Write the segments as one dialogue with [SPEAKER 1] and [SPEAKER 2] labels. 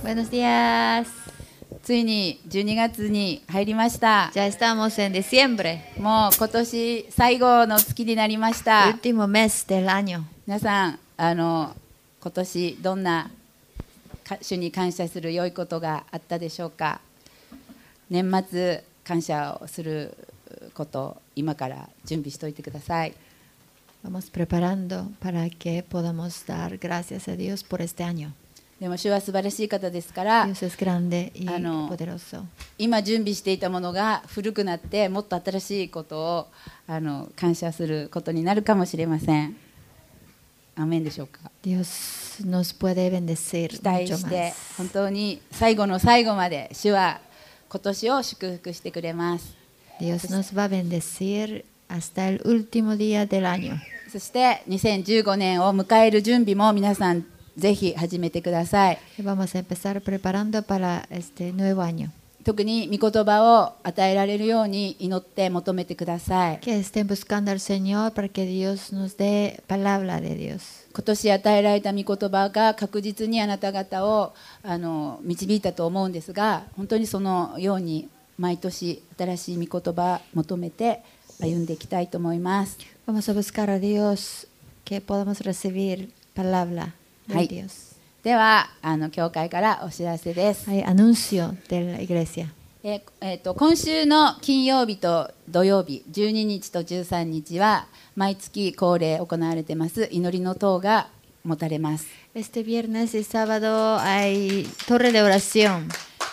[SPEAKER 1] Buenos días.
[SPEAKER 2] ついに12月に入りました。
[SPEAKER 1] Ya estamos en diciembre,
[SPEAKER 2] もう今年最後の月になりました。
[SPEAKER 1] último mes del año.
[SPEAKER 2] 皆さん今年どんな主に感謝する良いことがあったでしょうか。年末感謝をすることを今から準備しておいてください。
[SPEAKER 1] Vamos preparando para que podamos dar gracias a Dios por este año.
[SPEAKER 2] でも主は素晴らしい方ですから、
[SPEAKER 1] Dios es grande y poderoso.
[SPEAKER 2] 今準備していたものが古くなってもっと新しいことを感謝することになるかもしれません。アーメンでしょうか。
[SPEAKER 1] Dios nos puede bendecir
[SPEAKER 2] 期待
[SPEAKER 1] mucho
[SPEAKER 2] して本
[SPEAKER 1] más.
[SPEAKER 2] 当に最後の最後まで主は今年を祝福してくれます。
[SPEAKER 1] Dios nos va a bendecir hasta el último día del año.
[SPEAKER 2] そして2015年を迎える準備も皆さんぜひ始めてください。
[SPEAKER 1] Y vamos a empezar preparando para este nuevo año.
[SPEAKER 2] 特に御言葉を与えられるように祈って求めてください。
[SPEAKER 1] Que estén buscando al Señor para que Dios nos dé palabra de Dios.
[SPEAKER 2] 今年与えられた御言葉が確実にあなた方を導いたと思うんですが、本当にそのように毎年新しい御言葉を求めて歩んでいきたいと思います。
[SPEAKER 1] Vamos a buscar a Dios, que podamos recibir palabra de Dios.
[SPEAKER 2] では教会からお知らせです。
[SPEAKER 1] Hay anuncio de la iglesia.
[SPEAKER 2] 今週の金曜日と土曜日12日と13日は毎月恒例行われています祈りの塔が持たれます。
[SPEAKER 1] Este viernes y sábado hay torre de oración.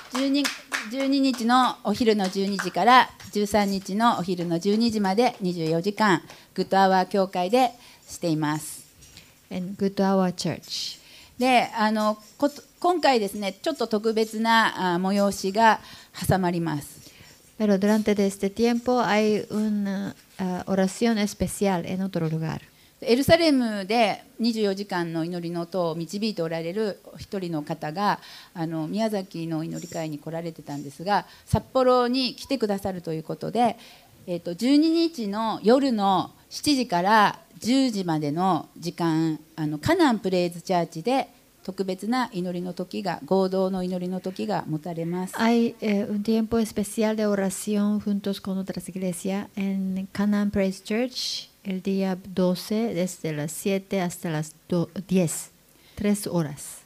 [SPEAKER 2] 12日のお昼の12時から13日のお昼の12時まで24時間グッドアワー教会でしています。
[SPEAKER 1] En Good Hour Church.
[SPEAKER 2] で今回ですね、ちょっと特別な催しが挟まります。
[SPEAKER 1] Pero durante de este tiempo hay una oración especial en otro lugar.
[SPEAKER 2] エルサレムで24時間の祈りの塔を導いておられる一人の方が宮崎の祈り会に来られてたんですが、札幌に来てくださるということで、12日の夜の7時から10時までの時間カナンプレイズチャーチで特別な祈りの時が合同の祈りの時が持たれます。
[SPEAKER 1] Hay un tiempo especial de oración juntos con otras iglesias en Canaan Praise Church el día 12 desde las 7 hasta las 10, 3 horas.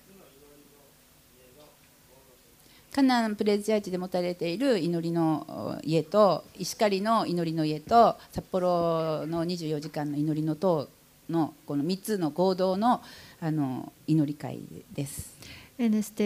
[SPEAKER 2] カナンプレイズチャーチで持たれている祈りの家と石狩の祈りの家と札幌の24時間の祈りの塔のこの3つの合同の祈り会です。
[SPEAKER 1] En esta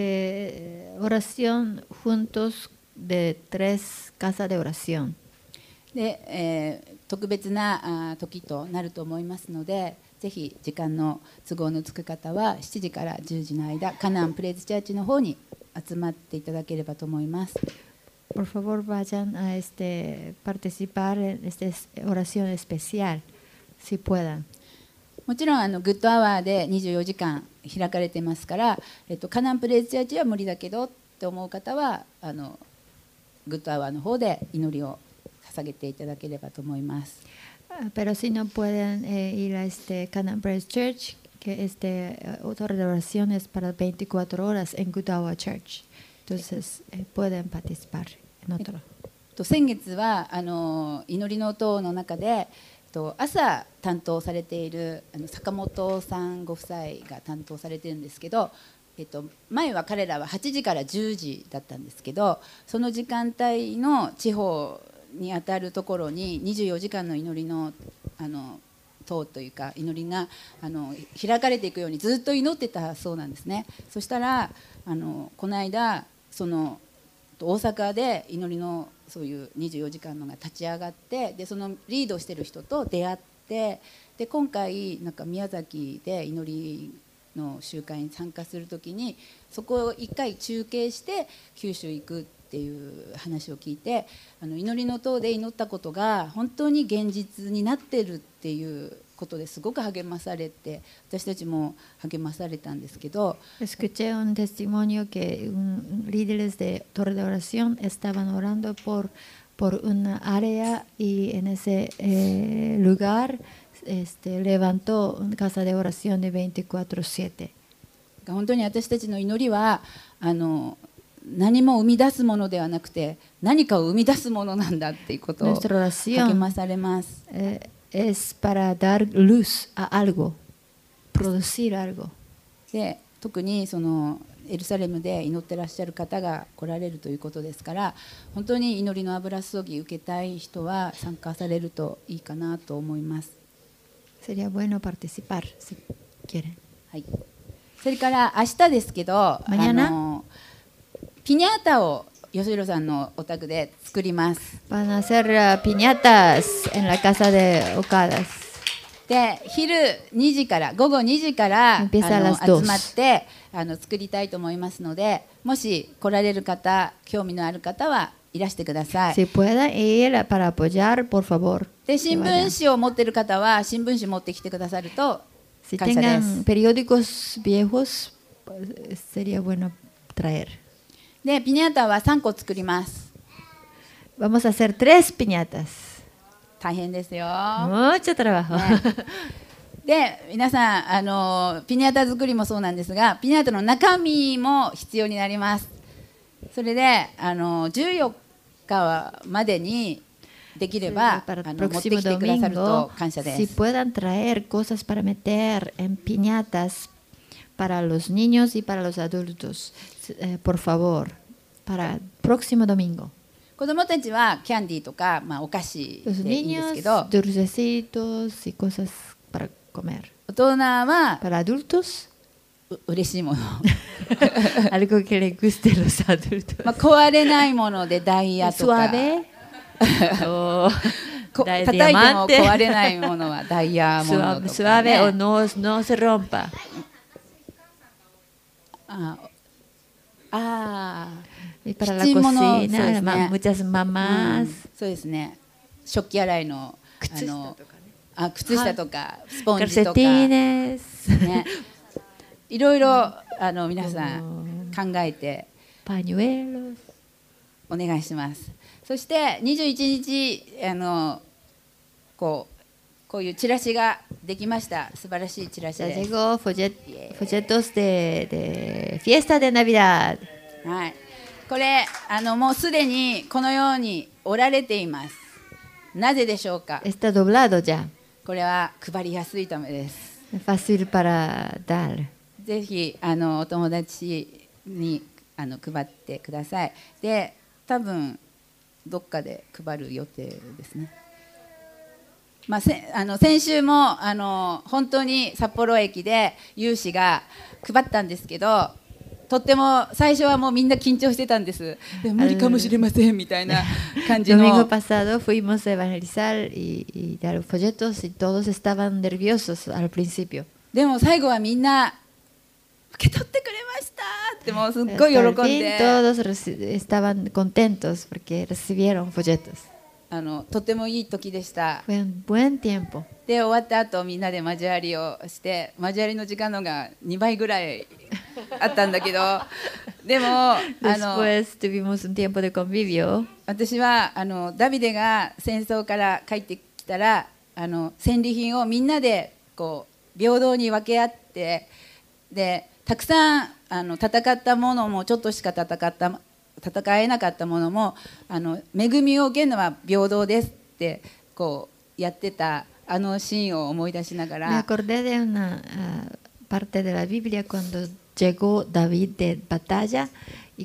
[SPEAKER 1] oración juntos de 3 casas de oración.
[SPEAKER 2] で、特別な時となると思いますので、ぜひ時間の都合のつく方は7時から10時の間カナンプレイズチャーチの方に集まっていただければと思います。
[SPEAKER 1] Por favor vayan a participar en esta oración especial, si puedan.
[SPEAKER 2] もちろんグッドアワーで24時間開かれてますから、カナンプレイズチャーチは無理だけどって思う方はグッドアワーの方で祈りを捧げていただければと思います。
[SPEAKER 1] Pero si no pueden ir a Canaan Praise Church, que torre de oración es para 24 horas en Good Hour Church, entonces pueden participar en otro.
[SPEAKER 2] 先月は祈りの塔の中で朝担当されている坂本さんご夫妻が担当されてるんですけど、前は彼らは8時から10時だったんですけど、その時間帯の地方にあたるところに24時間の祈りの塔というか祈りが開かれていくようにずっと祈ってたそうなんですね。そしたらこの間その大阪で祈りのそういう24時間のが立ち上がって、でそのリードしてる人と出会って、で今回なんか宮崎で祈りの集会に参加するときにそこを一回中継して九州行くっていう話を聞いて、祈りの塔で祈ったことが本当に現実になってるっていうことですごく励まされて、私たちも励まされたんですけど、
[SPEAKER 1] Escuché un testimonio que líderes de torre de oración estaban orando por una área y en ese lugar levantó una casa de oración de 24/7.
[SPEAKER 2] 本当に私たちの祈りは何も生み出すものではなくて何かを生み出すものなんだっていうことを励まされます。
[SPEAKER 1] Es para dar luz a algo, producir algo.
[SPEAKER 2] で特にそのエルサレムで祈ってらっしゃる方が来られるということですから、本当に祈りの油注ぎ受けたい人は参加されるといいかなと思います。
[SPEAKER 1] Sería bueno participar si quieren.
[SPEAKER 2] はい。それから明日ですけど、ピニャータを吉弘さんのお宅で作ります。
[SPEAKER 1] Van a hacer piñatas en la casa de Okadas.
[SPEAKER 2] で昼2時から午後2時から集まって作りたいと思いますので、もし来られる方、興味のある方はいらしてください。
[SPEAKER 1] Si pueden ir para apoyar, por favor.
[SPEAKER 2] で新聞紙を持っている方は新聞紙持ってきてくださると感謝です。
[SPEAKER 1] Si tengan periódicos viejos, sería bueno traer.
[SPEAKER 2] でピニャータは3個作ります。
[SPEAKER 1] Vamos a hacer 3 piñatas.
[SPEAKER 2] 大変ですよ。
[SPEAKER 1] Mucho trabajo.
[SPEAKER 2] で皆さんピニャータ作りもそうなんですが、ピニャータの中身も必要になります。それで14日までにできれば持ってきてくださると感謝です。
[SPEAKER 1] Si puedan traer cosas para meter en piñatas para los niños y para los adultos, por favor, para el próximo domingo.
[SPEAKER 2] 子供たちはキャンディーとか、お菓子でいいんですけど、
[SPEAKER 1] dulcecitos y cosas para comer.
[SPEAKER 2] 大人は
[SPEAKER 1] para adultos
[SPEAKER 2] 嬉しいもの
[SPEAKER 1] algo que le guste a los adultos.
[SPEAKER 2] 壊れないものでダイヤとか
[SPEAKER 1] suave
[SPEAKER 2] 叩いても壊れないものはダイヤモノとか、ね、
[SPEAKER 1] suave o no se rompa. Y para la cocina, muchas mamás.
[SPEAKER 2] そうですね。食器洗いの靴下とかスポンジとか、ね、いろいろ皆さん考えてお願いします。そして21日こういうチラシができました。素晴らしいチラシです。
[SPEAKER 1] Llegó folletos de fiesta de Navidad.
[SPEAKER 2] はい。これもうすでにこのように折られています。なぜでしょうか。
[SPEAKER 1] Está doblado ya.
[SPEAKER 2] これは配りやすいためです。
[SPEAKER 1] Fácil para dar.
[SPEAKER 2] ぜひお友達に配ってください。で、多分どっかで配る予定ですね。先週も本当に札幌駅で有志が配ったんですけど、とっても最初はもうみんな緊張してたんです。無理かもしれませんみたいな感じの。
[SPEAKER 1] Domingo pasado fuimos a evangelizar y dar folletos y todos estaban nerviosos al principio.
[SPEAKER 2] でも最後はみんな受け取ってくれましたってもうすっごい喜んで。
[SPEAKER 1] Todos estaban contentos porque recibieron folletos.
[SPEAKER 2] とてもいい時でした。
[SPEAKER 1] Fue un buen tiempo.
[SPEAKER 2] で終わった後みんなで交わりをして、交わりの時間のが2倍ぐらいあったんだけど、でも
[SPEAKER 1] Después tuvimos un tiempo de convivio.
[SPEAKER 2] 私はダビデが戦争から帰ってきたら戦利品をみんなでこう平等に分け合って、でたくさん戦ったものもちょっとしか戦えなかったものも恵みを受けるのは平等ですってこうやってたシーンを思い出しながら。
[SPEAKER 1] Me acordé de una parte de la Biblia cuando llegó David de batalla y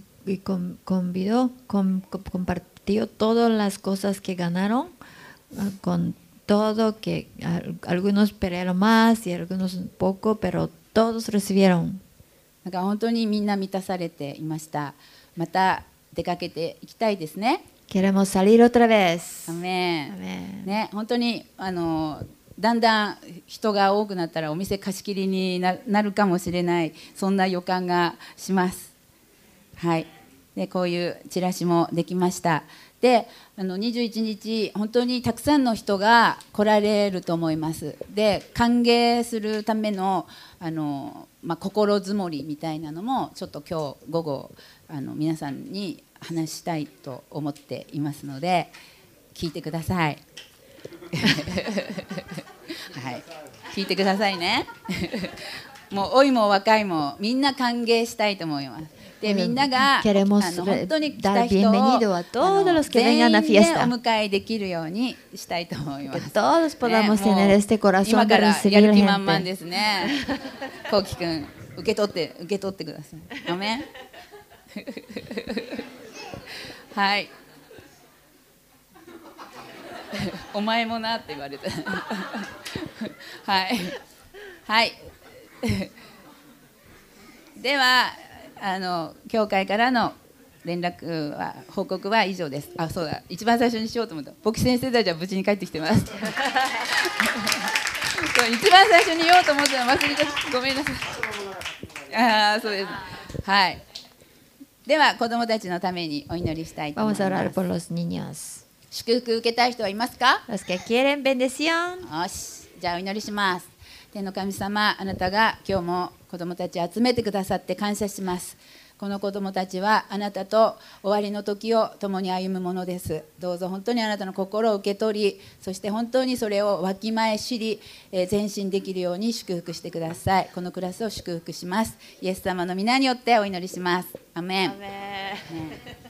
[SPEAKER 1] compartió todas las cosas que ganaron con todo, que algunos pelearon más y algunos un poco, pero todos recibieron.
[SPEAKER 2] なんか本当にみんな満たされていました。また出かけていきたいですね。
[SPEAKER 1] Queremos salir otra vez.
[SPEAKER 2] アメン。ね、本当にだんだん人が多くなったらお店貸し切りになるかもしれない、そんな予感がします。はい。でこういうチラシもできました。で21日本当にたくさんの人が来られると思います。で歓迎するための心づもりみたいなのもちょっと今日午後皆さんに話したいと思っていますので聞いてくださいはい、聞いてくださいねもう老いも若いもみんな歓迎したいと思います。でみんなが
[SPEAKER 1] Queremos
[SPEAKER 2] 本当に来た
[SPEAKER 1] dar
[SPEAKER 2] 人を
[SPEAKER 1] bienvenido a todos los que
[SPEAKER 2] 全員
[SPEAKER 1] vengan a
[SPEAKER 2] で
[SPEAKER 1] fiesta.
[SPEAKER 2] お迎えできるようにしたいと思いま
[SPEAKER 1] Que
[SPEAKER 2] す。
[SPEAKER 1] todos podamos
[SPEAKER 2] ね、もう
[SPEAKER 1] tener este
[SPEAKER 2] 今
[SPEAKER 1] corazón
[SPEAKER 2] か
[SPEAKER 1] de
[SPEAKER 2] らや
[SPEAKER 1] recibir
[SPEAKER 2] る気満々
[SPEAKER 1] gente.
[SPEAKER 2] ですね。こうきくん受け取ってください。アメン。はい。お前もなって言われて。はいはい。では教会からの連絡は報告は以上です。あ、そうだ。一番最初にしようと思った。牧師先生たちは無事に帰ってきてます。そう一番最初に言おうと思ったの忘れてごめんなさい。ああ、そうです。はい。では子どもたちのためにお祈りしたいと思いま
[SPEAKER 1] Vamos
[SPEAKER 2] す。
[SPEAKER 1] a orar por los niños.
[SPEAKER 2] 祝福受けたい人はいますか？
[SPEAKER 1] Los que quieren bendición.
[SPEAKER 2] よし、じゃあお祈りします。天の神様、あなたが今日も子どもたちを集めてくださって感謝します。この子どもたちはあなたと終わりの時を共に歩むものです。どうぞ本当にあなたの心を受け取り、そして本当にそれをわきまえ知り、前進できるように祝福してください。このクラスを祝福します。イエス様の皆によってお祈りします。アメン。
[SPEAKER 1] Amén.